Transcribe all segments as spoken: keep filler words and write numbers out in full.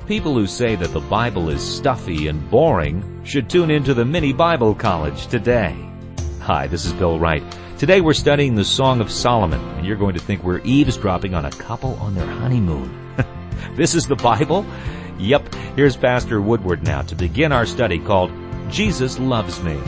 People who say that the Bible is stuffy and boring should tune into the Mini Bible College today. Hi, this is Bill Wright. Today we're studying the Song of Solomon, and you're going to think we're eavesdropping on a couple on their honeymoon. This is the Bible? Yep, here's Pastor Woodward now to begin our study called Jesus Loves Me.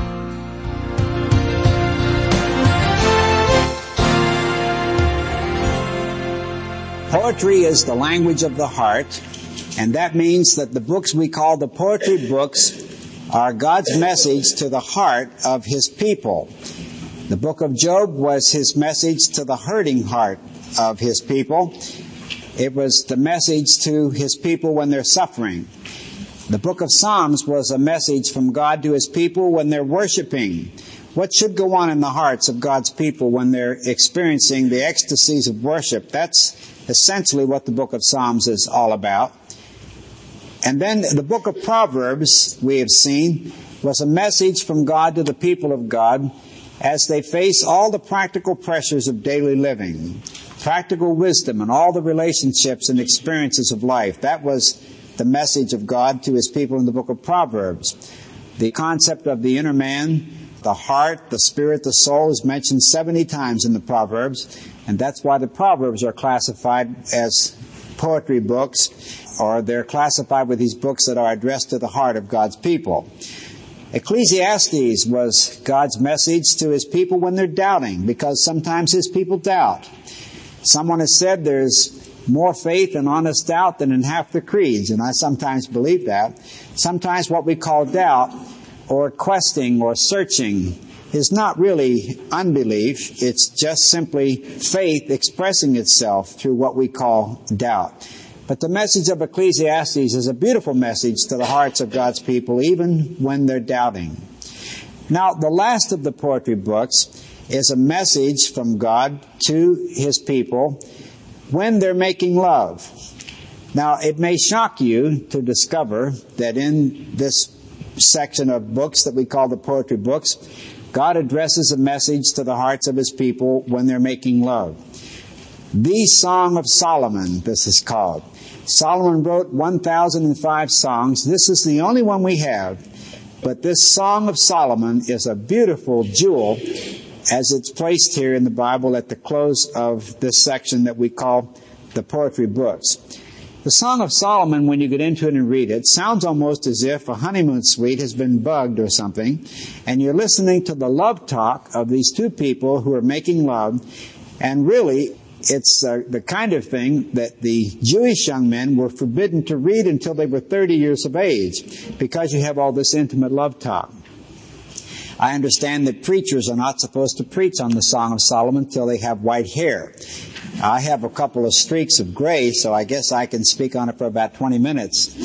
Poetry is the language of the heart, and that means that the books we call the poetry books are God's message to the heart of His people. The book of Job was His message to the hurting heart of His people. It was the message to His people when they're suffering. The book of Psalms was a message from God to His people when they're worshiping. What should go on in the hearts of God's people when they're experiencing the ecstasies of worship? That's essentially what the book of Psalms is all about. And then the book of Proverbs, we have seen, was a message from God to the people of God as they face all the practical pressures of daily living, practical wisdom and all the relationships and experiences of life. That was the message of God to His people in the book of Proverbs. The concept of the inner man, the heart, the spirit, the soul is mentioned seventy times in the Proverbs, and that's why the Proverbs are classified as poetry books, or they're classified with these books that are addressed to the heart of God's people. Ecclesiastes was God's message to His people when they're doubting, because sometimes His people doubt. Someone has said there's more faith in honest doubt than in half the creeds, and I sometimes believe that. Sometimes what we call doubt, or questing, or searching, is not really unbelief. It's just simply faith expressing itself through what we call doubt. But the message of Ecclesiastes is a beautiful message to the hearts of God's people, even when they're doubting. Now, the last of the poetry books is a message from God to His people when they're making love. Now, it may shock you to discover that in this section of books that we call the poetry books, God addresses a message to the hearts of His people when they're making love. The Song of Solomon, this is called. Solomon wrote one thousand five songs. This is the only one we have. But this Song of Solomon is a beautiful jewel as it's placed here in the Bible at the close of this section that we call the poetry books. The Song of Solomon, when you get into it and read it, sounds almost as if a honeymoon suite has been bugged or something, and you're listening to the love talk of these two people who are making love, and really, it's uh, the kind of thing that the Jewish young men were forbidden to read until they were thirty years of age, because you have all this intimate love talk. I understand that preachers are not supposed to preach on the Song of Solomon until they have white hair. I have a couple of streaks of gray, so I guess I can speak on it for about twenty minutes.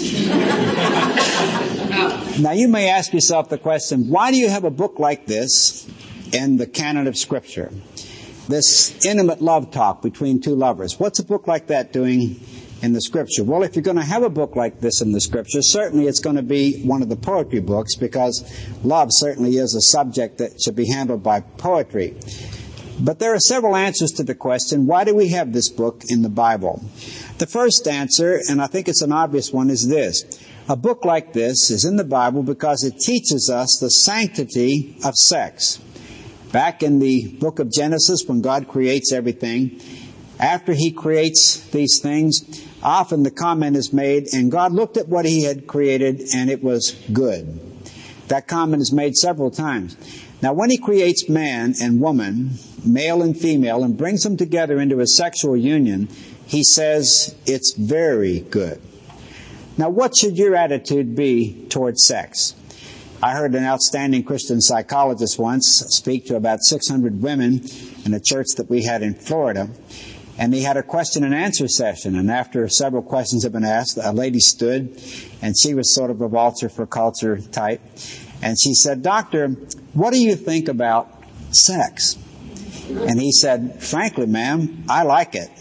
Now, you may ask yourself the question, why do you have a book like this in the canon of Scripture? This intimate love talk between two lovers. What's a book like that doing in the Scripture? Well, if you're going to have a book like this in the Scripture, certainly it's going to be one of the poetry books, because love certainly is a subject that should be handled by poetry. But there are several answers to the question, why do we have this book in the Bible? The first answer, and I think it's an obvious one, is this. A book like this is in the Bible because it teaches us the sanctity of sex. Back in the book of Genesis, when God creates everything, after He creates these things, often the comment is made, and God looked at what He had created, and it was good. That comment is made several times. Now, when He creates man and woman, male and female, and brings them together into a sexual union, He says it's very good. Now, what should your attitude be towards sex? I heard an outstanding Christian psychologist once speak to about six hundred women in a church that we had in Florida, and he had a question and answer session. And after several questions had been asked, a lady stood, and she was sort of a vulture for culture type, and she said, "Doctor, what do you think about sex?" And he said, "Frankly, ma'am, I like it."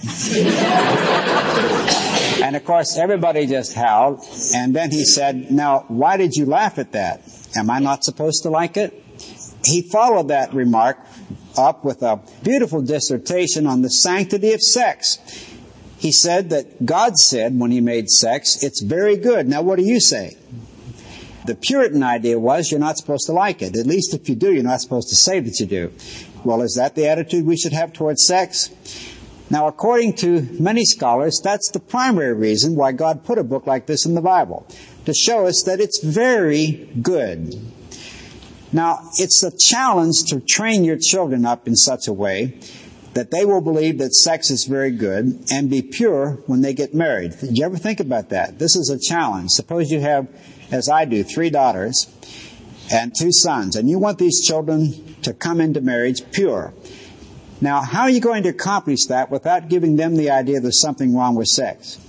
And of course, everybody just howled. And then he said, "Now, why did you laugh at that? Am I not supposed to like it?" He followed that remark up with a beautiful dissertation on the sanctity of sex. He said that God said when he made sex, it's very good. Now what do you say? The Puritan idea was you're not supposed to like it. At least if you do, you're not supposed to say that you do. Well, is that the attitude we should have towards sex? Now, according to many scholars, that's the primary reason why God put a book like this in the Bible, to show us that it's very good. Now, it's a challenge to train your children up in such a way that they will believe that sex is very good and be pure when they get married. Did you ever think about that? This is a challenge. Suppose you have, as I do, three daughters and two sons, and you want these children to come into marriage pure. Now, how are you going to accomplish that without giving them the idea there's something wrong with sex?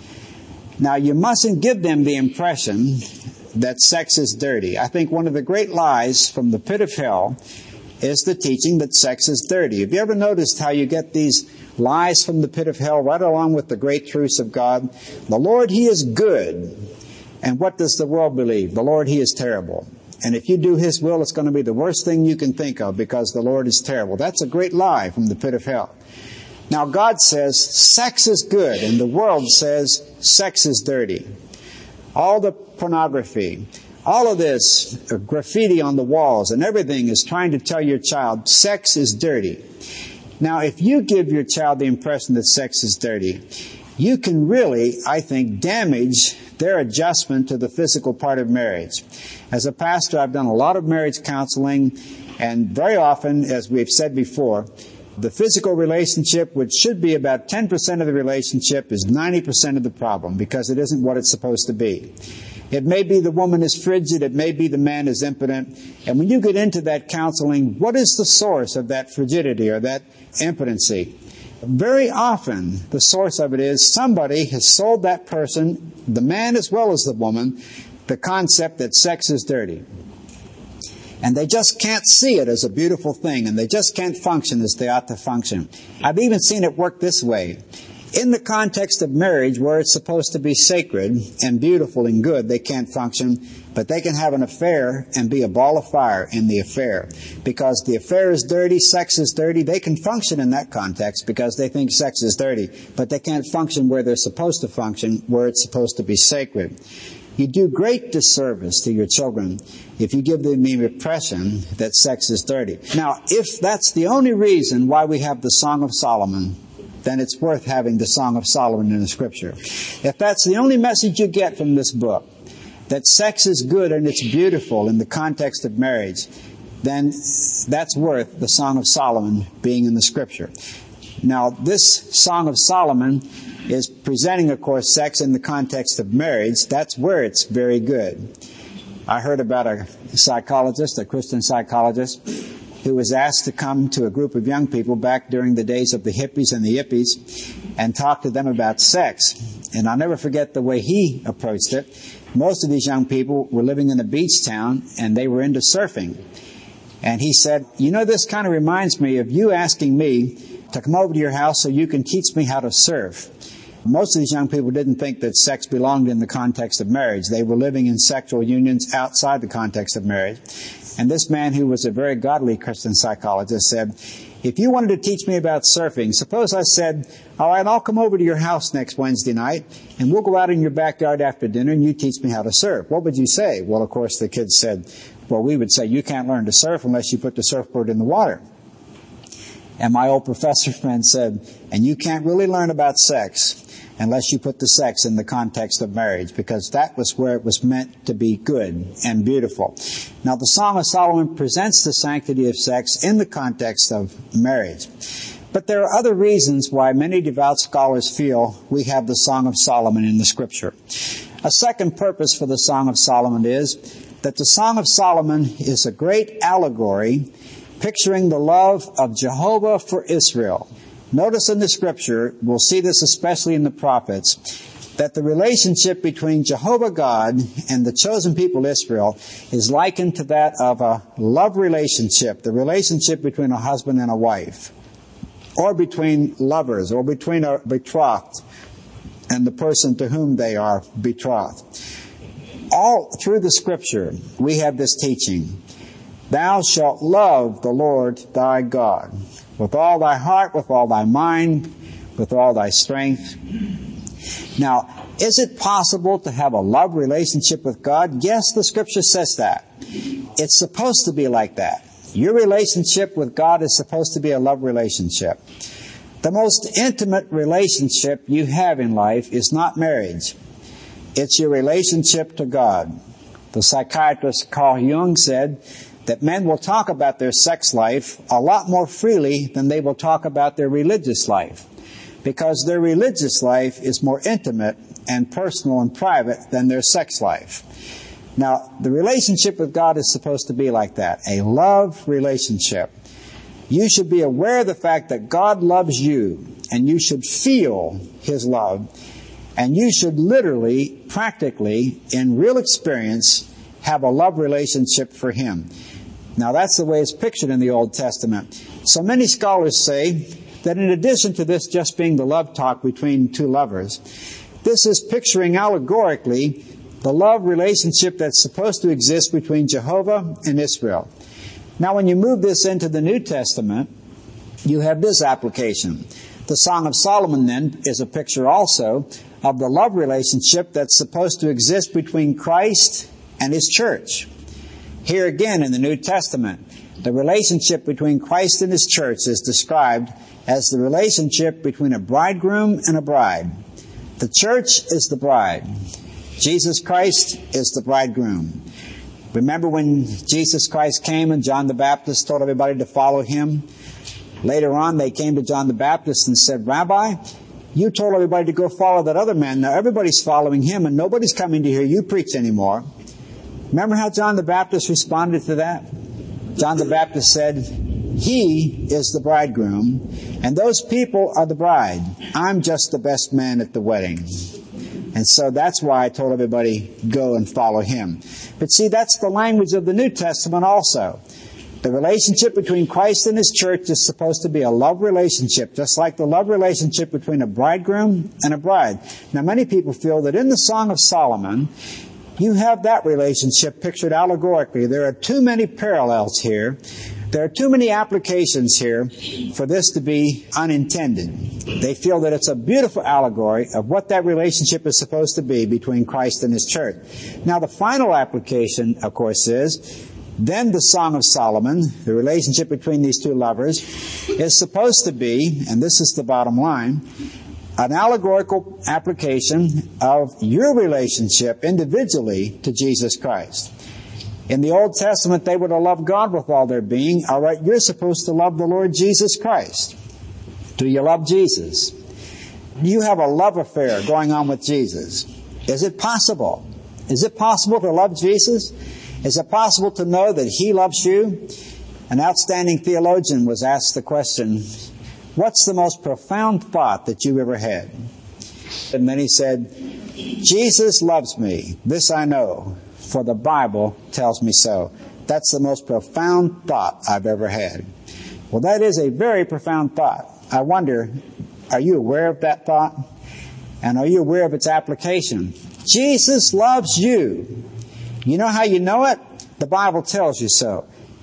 Now, you mustn't give them the impression that sex is dirty. I think one of the great lies from the pit of hell is the teaching that sex is dirty. Have you ever noticed how you get these lies from the pit of hell right along with the great truths of God? The Lord, He is good. And what does the world believe? The Lord, He is terrible. And if you do His will, it's going to be the worst thing you can think of because the Lord is terrible. That's a great lie from the pit of hell. Now, God says sex is good, and the world says sex is dirty. All the pornography, all of this graffiti on the walls and everything is trying to tell your child sex is dirty. Now, if you give your child the impression that sex is dirty, you can really, I think, damage their adjustment to the physical part of marriage. As a pastor, I've done a lot of marriage counseling, and very often, as we've said before, the physical relationship, which should be about ten percent of the relationship, is ninety percent of the problem because it isn't what it's supposed to be. It may be the woman is frigid, it may be the man is impotent, and when you get into that counseling, what is the source of that frigidity or that impotency? Very often, the source of it is somebody has sold that person, the man as well as the woman, the concept that sex is dirty. And they just can't see it as a beautiful thing, and they just can't function as they ought to function. I've even seen it work this way. In the context of marriage, where it's supposed to be sacred and beautiful and good, they can't function, but they can have an affair and be a ball of fire in the affair. Because the affair is dirty, sex is dirty, they can function in that context because they think sex is dirty, but they can't function where they're supposed to function, where it's supposed to be sacred. You do great disservice to your children if you give them the impression that sex is dirty. Now, if that's the only reason why we have the Song of Solomon, then it's worth having the Song of Solomon in the Scripture. If that's the only message you get from this book, that sex is good and it's beautiful in the context of marriage, then that's worth the Song of Solomon being in the Scripture. Now, this Song of Solomon is presenting, of course, sex in the context of marriage. That's where it's very good. I heard about a psychologist, a Christian psychologist, who was asked to come to a group of young people back during the days of the hippies and the yippies and talk to them about sex. And I'll never forget the way he approached it. Most of these young people were living in a beach town, and they were into surfing. And he said, you know, this kind of reminds me of you asking me to come over to your house so you can teach me how to surf. Most of these young people didn't think that sex belonged in the context of marriage. They were living in sexual unions outside the context of marriage. And this man, who was a very godly Christian psychologist, said, if you wanted to teach me about surfing, suppose I said, all right, I'll come over to your house next Wednesday night, and we'll go out in your backyard after dinner, and you teach me how to surf. What would you say? Well, of course, the kids said, well, we would say, you can't learn to surf unless you put the surfboard in the water. And my old professor friend said, and you can't really learn about sex unless you put the sex in the context of marriage, because that was where it was meant to be good and beautiful. Now, the Song of Solomon presents the sanctity of sex in the context of marriage. But there are other reasons why many devout scholars feel we have the Song of Solomon in the Scripture. A second purpose for the Song of Solomon is that the Song of Solomon is a great allegory picturing the love of Jehovah for Israel. Notice in the Scripture, we'll see this especially in the prophets, that the relationship between Jehovah God and the chosen people Israel is likened to that of a love relationship, the relationship between a husband and a wife, or between lovers, or between a betrothed and the person to whom they are betrothed. All through the Scripture, we have this teaching. Thou shalt love the Lord thy God with all thy heart, with all thy mind, with all thy strength. Now, is it possible to have a love relationship with God? Yes, the Scripture says that. It's supposed to be like that. Your relationship with God is supposed to be a love relationship. The most intimate relationship you have in life is not marriage. It's your relationship to God. The psychiatrist Carl Jung said that men will talk about their sex life a lot more freely than they will talk about their religious life, because their religious life is more intimate and personal and private than their sex life. Now, the relationship with God is supposed to be like that, a love relationship. You should be aware of the fact that God loves you, and you should feel His love, and you should literally, practically, in real experience, have a love relationship for Him. Now, that's the way it's pictured in the Old Testament. So many scholars say that in addition to this just being the love talk between two lovers, this is picturing allegorically the love relationship that's supposed to exist between Jehovah and Israel. Now, when you move this into the New Testament, you have this application. The Song of Solomon, then, is a picture also of the love relationship that's supposed to exist between Christ and His church. Here again in the New Testament, the relationship between Christ and His church is described as the relationship between a bridegroom and a bride. The church is the bride. Jesus Christ is the bridegroom. Remember when Jesus Christ came and John the Baptist told everybody to follow Him? Later on, they came to John the Baptist and said, Rabbi, you told everybody to go follow that other man. Now everybody's following him and nobody's coming to hear you preach anymore. Remember how John the Baptist responded to that? John the Baptist said, He is the bridegroom, and those people are the bride. I'm just the best man at the wedding. And so that's why I told everybody, go and follow Him. But see, that's the language of the New Testament also. The relationship between Christ and His church is supposed to be a love relationship, just like the love relationship between a bridegroom and a bride. Now, many people feel that in the Song of Solomon, you have that relationship pictured allegorically. There are too many parallels here. There are too many applications here for this to be unintended. They feel that it's a beautiful allegory of what that relationship is supposed to be between Christ and His church. Now, the final application, of course, is then the Song of Solomon, the relationship between these two lovers, is supposed to be, and this is the bottom line, an allegorical application of your relationship individually to Jesus Christ. In the Old Testament, they were to love God with all their being. All right, you're supposed to love the Lord Jesus Christ. Do you love Jesus? Do you have a love affair going on with Jesus? Is it possible? Is it possible to love Jesus? Is it possible to know that He loves you? An outstanding theologian was asked the question, what's the most profound thought that you've ever had? And then he said, Jesus loves me. This I know, for the Bible tells me so. That's the most profound thought I've ever had. Well, that is a very profound thought. I wonder, are you aware of that thought? And are you aware of its application? Jesus loves you. You know how you know it? The Bible tells you so.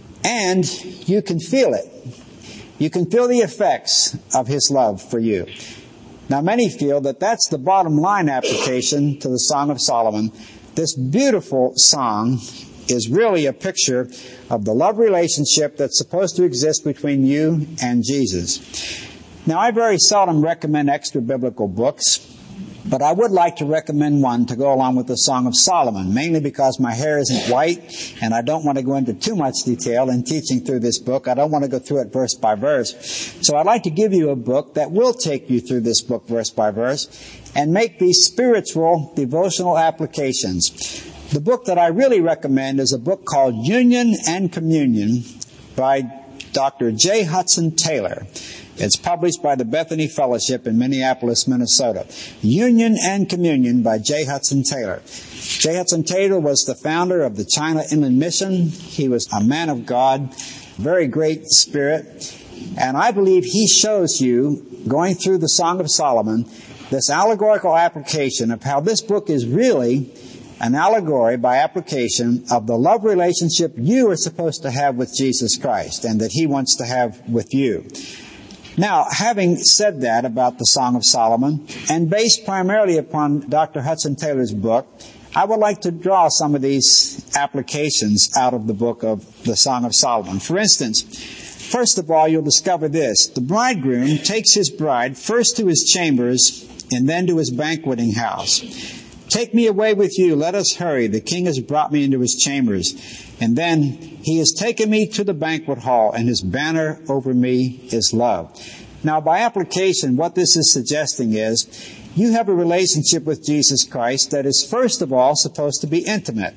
And you can feel it. You can feel the effects of His love for you. Now, many feel that that's the bottom line application to the Song of Solomon. This beautiful song is really a picture of the love relationship that's supposed to exist between you and Jesus. Now, I very seldom recommend extra biblical books, but I would like to recommend one to go along with the Song of Solomon, mainly because my hair isn't white and I don't want to go into too much detail in teaching through this book. I don't want to go through it verse by verse. So I'd like to give you a book that will take you through this book verse by verse and make these spiritual devotional applications. The book that I really recommend is a book called Union and Communion by Doctor J. Hudson Taylor. It's published by the Bethany Fellowship in Minneapolis, Minnesota. Union and Communion by J. Hudson Taylor. J. Hudson Taylor was the founder of the China Inland Mission. He was a man of God, very great spirit. And I believe he shows you, going through the Song of Solomon, this allegorical application of how this book is really an allegory by application of the love relationship you are supposed to have with Jesus Christ and that He wants to have with you. Now, having said that about the Song of Solomon, and based primarily upon Doctor Hudson Taylor's book, I would like to draw some of these applications out of the book of the Song of Solomon. For instance, first of all, you'll discover this. The bridegroom takes his bride first to his chambers and then to his banqueting house. Take me away with you. Let us hurry. The king has brought me into his chambers. And then he has taken me to the banquet hall, and his banner over me is love. Now, by application, what this is suggesting is you have a relationship with Jesus Christ that is, first of all, supposed to be intimate.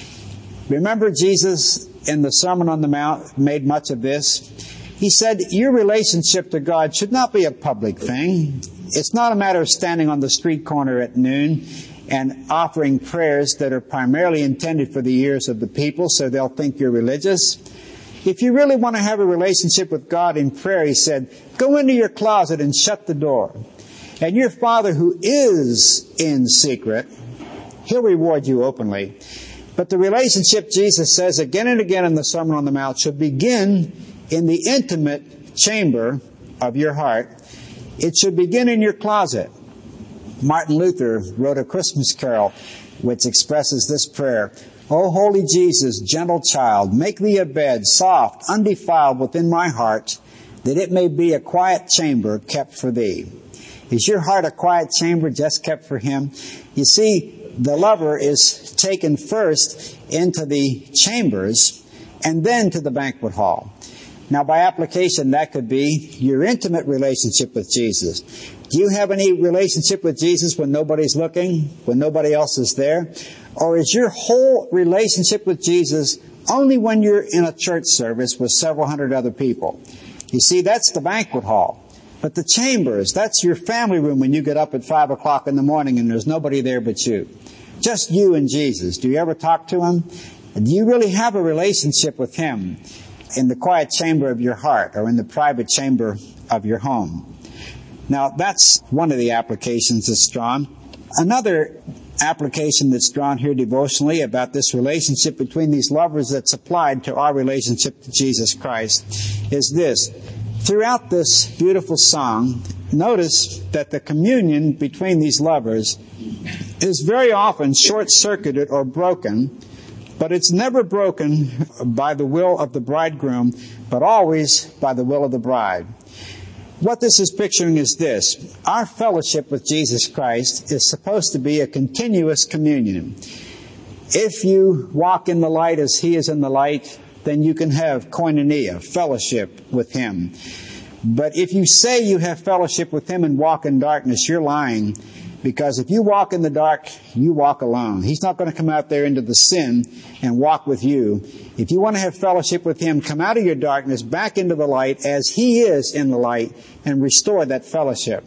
Remember, Jesus in the Sermon on the Mount made much of this. He said, your relationship to God should not be a public thing. It's not a matter of standing on the street corner at noon and offering prayers that are primarily intended for the ears of the people so they'll think you're religious. If you really want to have a relationship with God in prayer, he said, go into your closet and shut the door. And your Father who is in secret, he'll reward you openly. But the relationship, Jesus says again and again in the Sermon on the Mount, should begin in the intimate chamber of your heart. It should begin in your closet. Martin Luther wrote a Christmas carol which expresses this prayer. O holy Jesus, gentle child, make thee a bed, soft, undefiled within my heart, that it may be a quiet chamber kept for thee. Is your heart a quiet chamber just kept for him? You see, the lover is taken first into the chambers and then to the banquet hall. Now, by application, that could be your intimate relationship with Jesus. Do you have any relationship with Jesus when nobody's looking, when nobody else is there? Or is your whole relationship with Jesus only when you're in a church service with several hundred other people? You see, that's the banquet hall. But the chambers, that's your family room when you get up at five o'clock in the morning and there's nobody there but you. Just you and Jesus. Do you ever talk to him? Do you really have a relationship with him in the quiet chamber of your heart or in the private chamber of your home? Now, that's one of the applications that's drawn. Another application that's drawn here devotionally about this relationship between these lovers that's applied to our relationship to Jesus Christ is this. Throughout this beautiful song, notice that the communion between these lovers is very often short-circuited or broken, but it's never broken by the will of the bridegroom, but always by the will of the bride. What this is picturing is this. Our fellowship with Jesus Christ is supposed to be a continuous communion. If you walk in the light as he is in the light, then you can have koinonia, fellowship with him. But if you say you have fellowship with him and walk in darkness, you're lying. Because if you walk in the dark, you walk alone. He's not going to come out there into the sin and walk with you. If you want to have fellowship with him, come out of your darkness, back into the light as he is in the light, and restore that fellowship.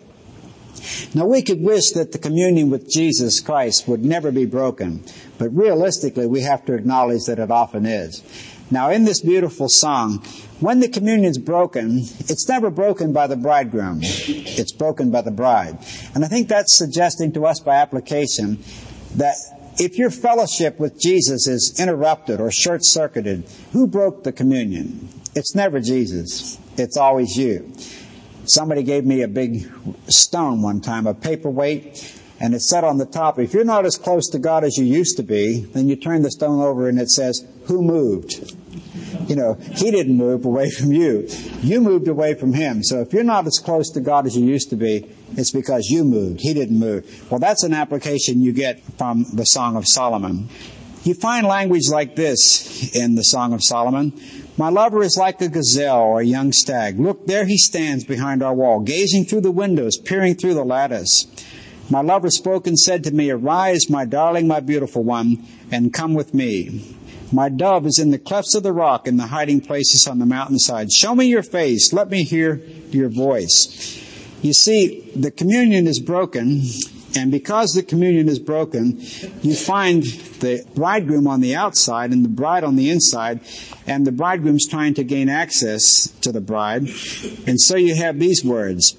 Now, we could wish that the communion with Jesus Christ would never be broken. But realistically, we have to acknowledge that it often is. Now, in this beautiful song, when the communion is broken, it's never broken by the bridegroom. It's broken by the bride. And I think that's suggesting to us by application that if your fellowship with Jesus is interrupted or short-circuited, who broke the communion? It's never Jesus. It's always you. Somebody gave me a big stone one time, a paperweight, and it said on the top, if you're not as close to God as you used to be, then you turn the stone over and it says, who moved? You know, he didn't move away from you. You moved away from him. So if you're not as close to God as you used to be, it's because you moved. He didn't move. Well, that's an application you get from the Song of Solomon. You find language like this in the Song of Solomon. My lover is like a gazelle or a young stag. Look, there he stands behind our wall, gazing through the windows, peering through the lattice. My lover spoke and said to me, arise, my darling, my beautiful one, and come with me. My dove is in the clefts of the rock, in the hiding places on the mountainside. Show me your face. Let me hear your voice. You see, the communion is broken, and because the communion is broken, you find the bridegroom on the outside and the bride on the inside, and the bridegroom's trying to gain access to the bride. And so you have these words.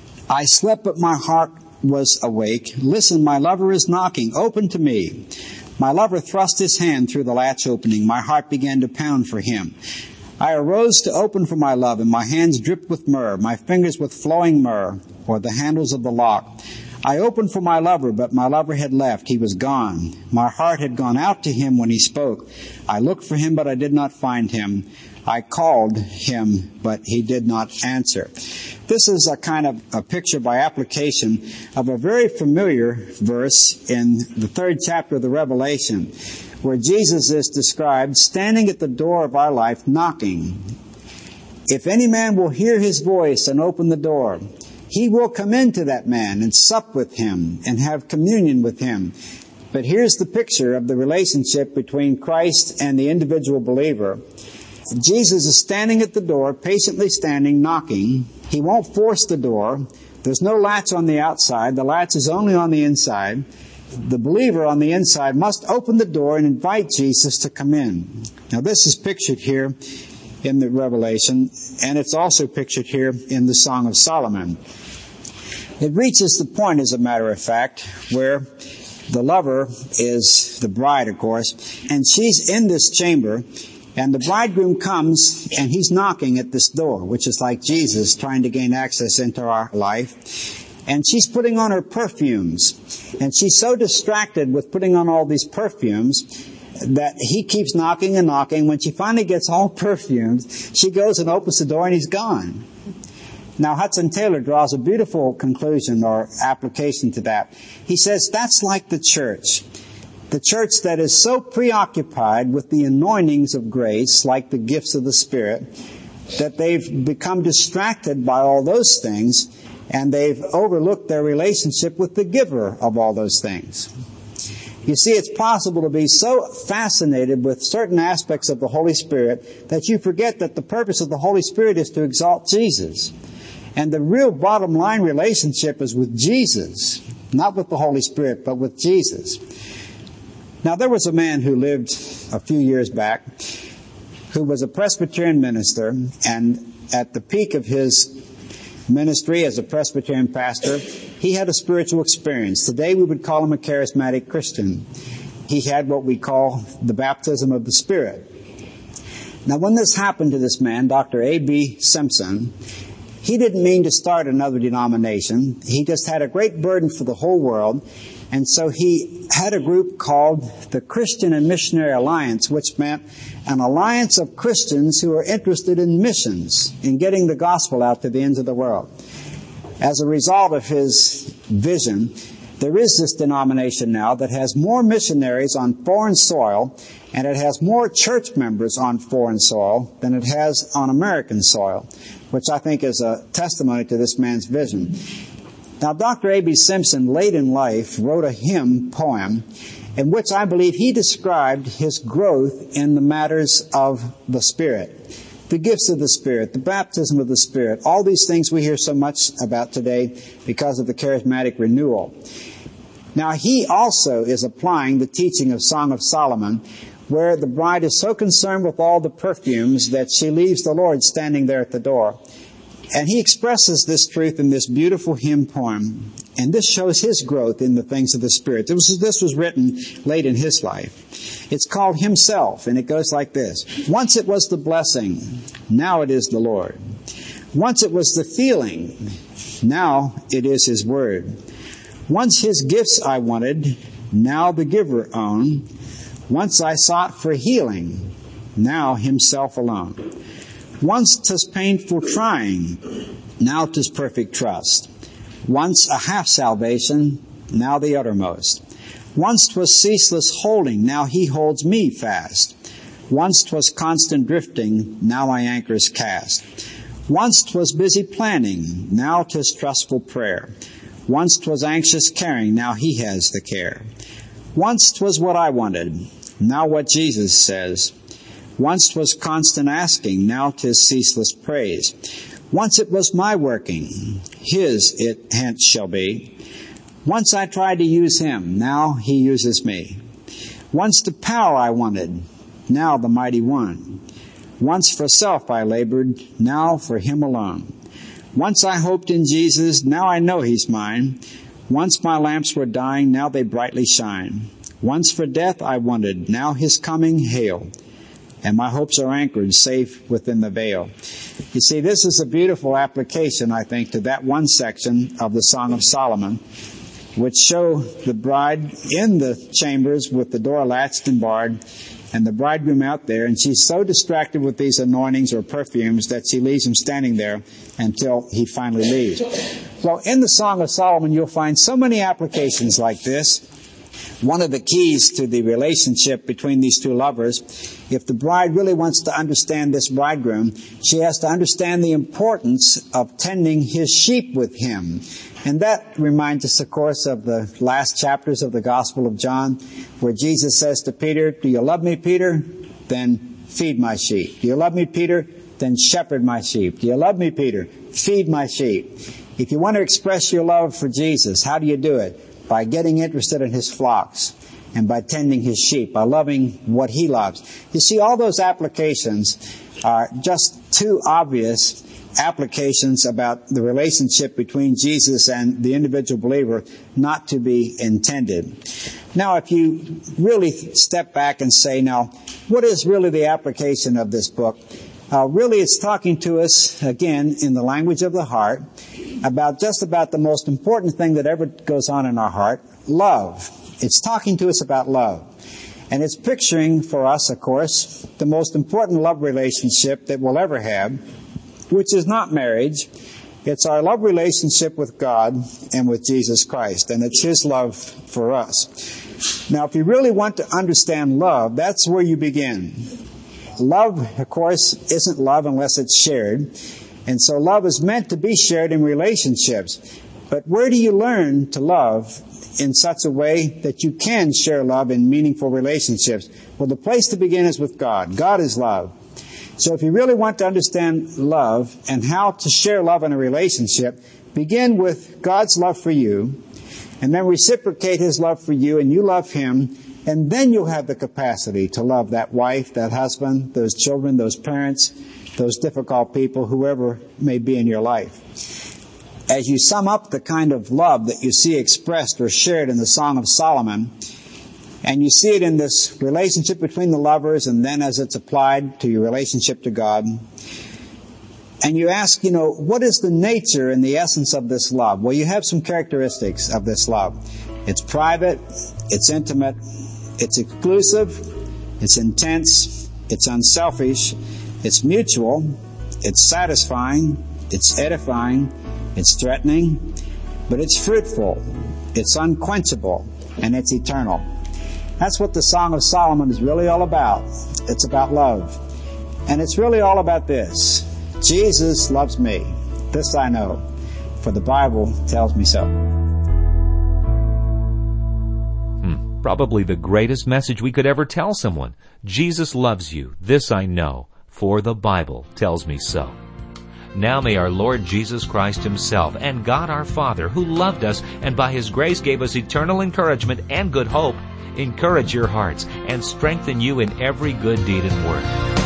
I slept, but my heart was awake. Listen, my lover is knocking. Open to me. My lover thrust his hand through the latch opening. My heart began to pound for him. I arose to open for my love, and my hands dripped with myrrh, my fingers with flowing myrrh, or the handles of the lock. I opened for my lover, but my lover had left. He was gone. My heart had gone out to him when he spoke. I looked for him, but I did not find him. I called him, but he did not answer. This is a kind of a picture by application of a very familiar verse in the third chapter of the Revelation, where Jesus is described standing at the door of our life knocking. If any man will hear his voice and open the door, he will come into that man and sup with him and have communion with him. But here's the picture of the relationship between Christ and the individual believer. Jesus is standing at the door, patiently standing, knocking. He won't force the door. There's no latch on the outside. The latch is only on the inside. The believer on the inside must open the door and invite Jesus to come in. Now this is pictured here in the Revelation, and it's also pictured here in the Song of Solomon. It reaches the point, as a matter of fact, where the lover is the bride, of course, and she's in this chamber, and the bridegroom comes, and he's knocking at this door, which is like Jesus trying to gain access into our life. And she's putting on her perfumes. And she's so distracted with putting on all these perfumes that he keeps knocking and knocking. When she finally gets all perfumed, she goes and opens the door and he's gone. Now Hudson Taylor draws a beautiful conclusion or application to that. He says that's like the church. The church that is so preoccupied with the anointings of grace, like the gifts of the Spirit, that they've become distracted by all those things, and they've overlooked their relationship with the giver of all those things. You see, it's possible to be so fascinated with certain aspects of the Holy Spirit that you forget that the purpose of the Holy Spirit is to exalt Jesus. And the real bottom line relationship is with Jesus, not with the Holy Spirit, but with Jesus. Now, there was a man who lived a few years back who was a Presbyterian minister, and at the peak of his ministry as a Presbyterian pastor, he had a spiritual experience. Today we would call him a charismatic Christian. He had what we call the baptism of the Spirit. Now, when this happened to this man, Doctor A B Simpson, he didn't mean to start another denomination. He just had a great burden for the whole world. And so he had a group called the Christian and Missionary Alliance, which meant an alliance of Christians who are interested in missions, in getting the gospel out to the ends of the world. As a result of his vision, there is this denomination now that has more missionaries on foreign soil, and it has more church members on foreign soil than it has on American soil, which I think is a testimony to this man's vision. Now, Doctor A B Simpson, late in life, wrote a hymn poem in which I believe he described his growth in the matters of the Spirit, the gifts of the Spirit, the baptism of the Spirit, all these things we hear so much about today because of the charismatic renewal. Now, he also is applying the teaching of Song of Solomon, where the bride is so concerned with all the perfumes that she leaves the Lord standing there at the door. And he expresses this truth in this beautiful hymn poem. And this shows his growth in the things of the Spirit. This was, this was written late in his life. It's called Himself, and it goes like this. Once it was the blessing, now it is the Lord. Once it was the feeling, now it is His word. Once His gifts I wanted, now the giver own. Once I sought for healing, now Himself alone. Once 'tis painful trying, now 'tis perfect trust. Once a half salvation, now the uttermost. Once 'twas ceaseless holding, now He holds me fast. Once 'twas constant drifting, now my anchor's cast. Once 'twas busy planning, now 'tis trustful prayer. Once 'twas anxious caring, now He has the care. Once 'twas what I wanted, now what Jesus says. Once 'twas constant asking, now 'tis ceaseless praise. Once it was my working, His it hence shall be. Once I tried to use Him, now He uses me. Once the power I wanted, now the mighty one. Once for self I labored, now for Him alone. Once I hoped in Jesus, now I know He's mine. Once my lamps were dying, now they brightly shine. Once for death I wanted, now His coming hail. and my hopes are anchored safe within the veil. You see, this is a beautiful application, I think, to that one section of the Song of Solomon, which show the bride in the chambers with the door latched and barred, and the bridegroom out there, and she's so distracted with these anointings or perfumes that she leaves him standing there until he finally leaves. Well, in the Song of Solomon, you'll find so many applications like this. One of the keys to the relationship between these two lovers, if the bride really wants to understand this bridegroom, she has to understand the importance of tending his sheep with him. And that reminds us, of course, of the last chapters of the Gospel of John, where Jesus says to Peter, "Do you love me, Peter? Then feed my sheep. Do you love me, Peter? Then shepherd my sheep. Do you love me, Peter? Feed my sheep." If you want to express your love for Jesus, how do you do it? By getting interested in his flocks and by tending his sheep, by loving what he loves. You see, all those applications are just too obvious applications about the relationship between Jesus and the individual believer not to be intended. Now, if you really step back and say, now, what is really the application of this book? Uh, really, it's talking to us, again, in the language of the heart, about just about the most important thing that ever goes on in our heart, love. It's talking to us about love. And it's picturing for us, of course, the most important love relationship that we'll ever have, which is not marriage. It's our love relationship with God and with Jesus Christ, and it's his love for us. Now, if you really want to understand love, that's where you begin. Love, of course, isn't love unless it's shared. And so love is meant to be shared in relationships. But where do you learn to love in such a way that you can share love in meaningful relationships? Well, the place to begin is with God. God is love. So if you really want to understand love and how to share love in a relationship, begin with God's love for you, and then reciprocate his love for you, and you love him, and then you'll have the capacity to love that wife, that husband, those children, those parents, those difficult people, whoever may be in your life. As you sum up the kind of love that you see expressed or shared in the Song of Solomon, and you see it in this relationship between the lovers, and then as it's applied to your relationship to God, and you ask, you know, what is the nature and the essence of this love? Well, you have some characteristics of this love. It's private, it's intimate, it's exclusive, it's intense, it's unselfish, it's mutual, it's satisfying, it's edifying, it's threatening, but it's fruitful, it's unquenchable, and it's eternal. That's what the Song of Solomon is really all about. It's about love. And it's really all about this. Jesus loves me. This I know, for the Bible tells me so. Hmm. Probably the greatest message we could ever tell someone. Jesus loves you. This I know, for the Bible tells me so. Now may our Lord Jesus Christ himself and God our Father, who loved us and by his grace gave us eternal encouragement and good hope, encourage your hearts and strengthen you in every good deed and work.